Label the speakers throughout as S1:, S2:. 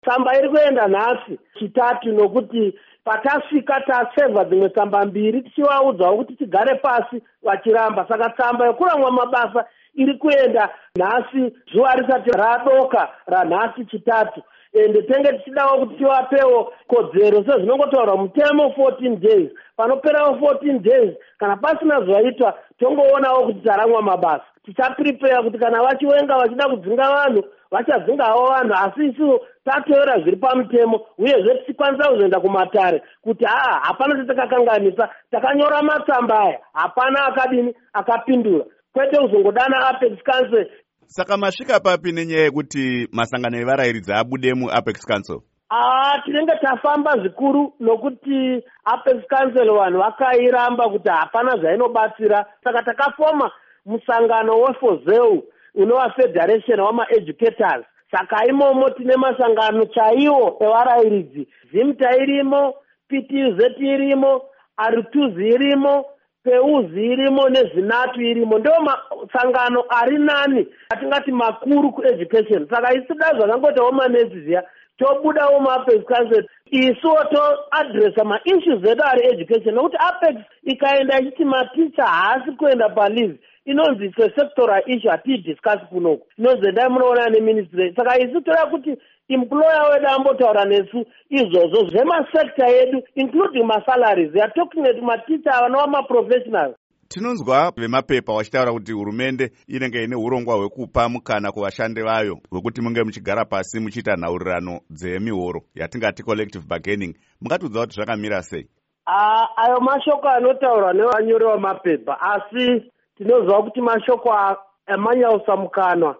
S1: Tsamba iri kuenda nhasi chitatu nokuti patasvika tasevha dzimwe tsamba mbiri tichivaudzawo kuti tigare pasi vachiramba. Saka tsamba yekuramwa mabasa iri kuenda nhasi zuva risati radoka ranhasi chitatu. Ende tenge tichidawo kuti tivapewo kodzero sezvinongotaurwa mutemo 14 days. Panoperawo 14 days kana pasina zvaitwa tongoonawo kuti taramwa mabasa. Tichaprepare kuti kana vachiwenga vachida kudzinga vanhu vachadzingawo vanhu, asi isu tateera zviri pamutemo uyezve tichikwanisa kuzoenda kumatare kuti hapana chatakakanganisa, takanyora matsamba aya, hapana akapindura, kwete kuzongodana Apex Council.
S2: Saka masvika papi nenyaya yekuti masangano evarairidzi abude muApex Council?
S1: Tinenge tafamba zvikuru nokuti Apex Council vanhu vakairamba kuti hapana zvainobatsira. Saka takafoma musangano weFOZEU unova Federation wama-Educators. Saka imomo tine masangano chaiwo evarairidzi. ZIMTA irimo, PTUZ irimo, R2Z irimo, PEUZ irimo neZINATU irimo. Ndo masangano ari nani atingati makuru kueducation. Saka isi da zvakangoitawo manesi ziya tobudawo muApex Council isuwo toadresa maissues edu ari education, nokuti Apex ikaenda ichiti maticha haasi kuenda paleave inonzi it's a sectoral issue, hatiidiscuss kunoku, inonzi endai munoona neministry. Saka isi toda kuti employer wedu ambotaura nesu izvozvo zvemasekta edu including masalaries. We are talking at maticha vanova maprofessionals.
S2: Tinonzwa vemapepa vachitaura kuti hurumende inenge ine urongwa hwekupa mukana kuvashandi vayo hwekuti munge muchigara pasi muchiita nhaurirano dzemihoro yatingati collective bargaining. Mungatudza kuti zvakamira sei?
S1: Ayo mashoko anotaurwa nevanyori vamapepa, asi tinozwa kuti mashoko amanyausamukanwa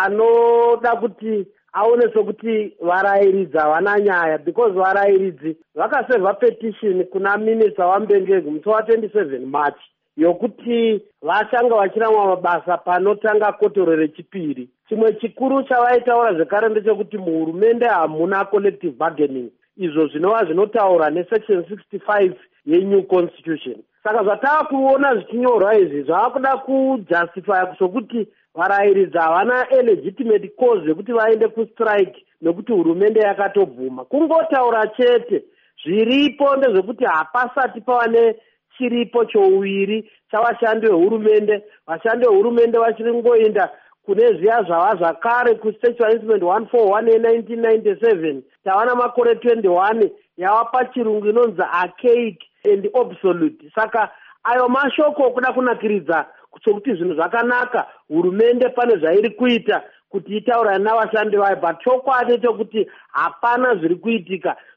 S1: anoda kuti aonese kuti varairidzi havana nyaya, because varairidzi vakasevha petition kuna minista waMbengegu musi wa27 March yokuti vachanga vachiramwa mabasa panotanga kotoro rechipiri. Chimwe chikuru chavaitaura zvekare ndechekuti muhurumende hamuna collective bargaining, izvo zvinova zvinotaura nesection 65 yeNew Constitution. Saka zvatava kuona zvichinyorwa izvi zvavakuda kujustify sokuti varairidzi havana legitimate cause yekuti vaende kustrike nekuti hurumende yakatobvuma. Kungotaura chete. Zviripo ndezvekuti hapasati pava chiripo chouwiri chavashandi vehurumende. Vashandi vehurumende vachiri ngoenda kune zviya zvava zvakare kuStatutory Instrument 141 ye1997 tavana makore 21 yava pachirungu inonzi archaic and obsolete. Saka ayo mashoko kuda kunakiridza sokuti zvinhu zvakanaka, hurumende pane zvairi kuita kuti itaura navashandi vayo, but chokwadi chokuti hapana zviri kuitika.